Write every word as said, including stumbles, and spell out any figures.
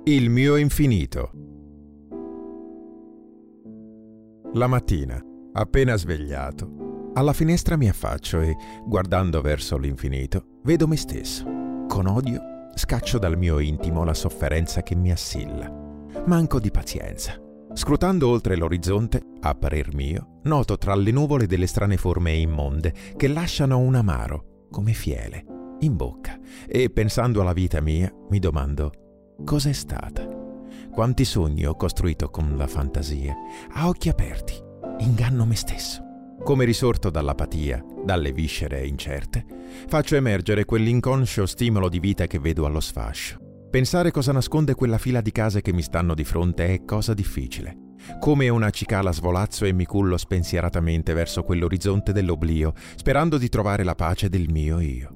Il mio infinito. La mattina, appena svegliato, alla finestra mi affaccio e, guardando verso l'infinito, vedo me stesso. Con odio scaccio dal mio intimo la sofferenza che mi assilla. Manco di pazienza. Scrutando oltre l'orizzonte, a parer mio, noto tra le nuvole delle strane forme immonde che lasciano un amaro, come fiele, in bocca, e pensando alla vita mia, mi domando: cos'è stata? Quanti sogni ho costruito con la fantasia, a occhi aperti, inganno me stesso. Come risorto dall'apatia, dalle viscere incerte, faccio emergere quell'inconscio stimolo di vita che vedo allo sfascio. Pensare cosa nasconde quella fila di case che mi stanno di fronte è cosa difficile. Come una cicala svolazzo e mi cullo spensieratamente verso quell'orizzonte dell'oblio, sperando di trovare la pace del mio io.